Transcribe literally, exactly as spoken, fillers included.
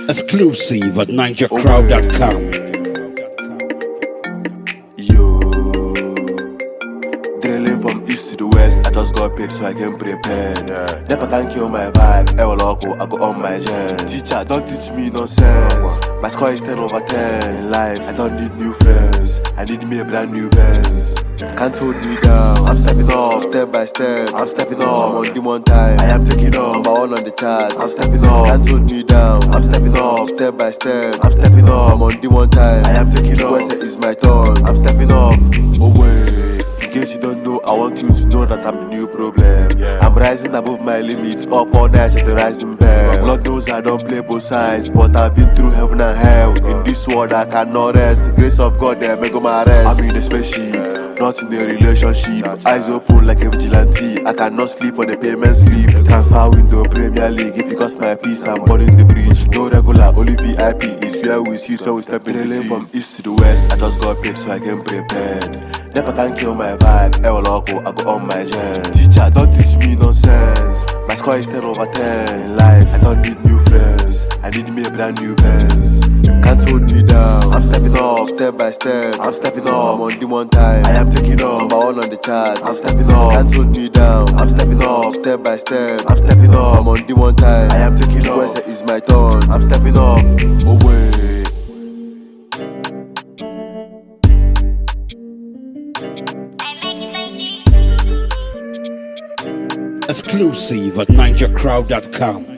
Exclusive at ninja crowd dot com. Yo, drilling from east to the west. I just got paid so I can prepare. Yeah. Never can kill my vibe. I will go, I go on my gen. Teacher, don't teach me nonsense. My score is ten over ten in life. I don't need new friends. I need me a brand new Benz. Can't hold me down. I'm stepping up, step by step. I'm stepping up, I'm on the one time. I am taking off, number one on the charts. I'm stepping up, can't hold me down. I'm stepping up, step by step. I'm stepping up, I'm on the one time. I am taking off, West is my turn. I'm stepping up, oh wait. In case you don't know, I want you to know that I'm the new problem. Yeah. I'm rising above my limits, up all night at the rising bell. Lord knows I don't play both sides, but I've been through heaven and hell. In this world I cannot rest. The grace of God there, make my rest. I'm in a spaceship, not in a relationship. Eyes open like a vigilante. I cannot sleep on the payment slip. Transfer window, Premier League. If it costs my peace, I'm burning the bridge. No regular, only V I P. It's where we see, so we step in the sea. From east to the west, I just got paid so I can prepared. Never can kill my vibe. I will go, I go on my gen. Teacher, don't teach me nonsense. My score is ten over ten in life. I don't need new friends. I need me a brand new Benz. Can't hold me down. I'm stepping up, step by step. I'm stepping up, I'm on the one time. I am taking off, number one on the charts. I'm stepping up, can't hold me down. I'm stepping up, step by step. I'm stepping up, I'm on the one time. I am taking off, West is my turn. I'm stepping up, oh wait. Exclusive at ninja crowd dot com.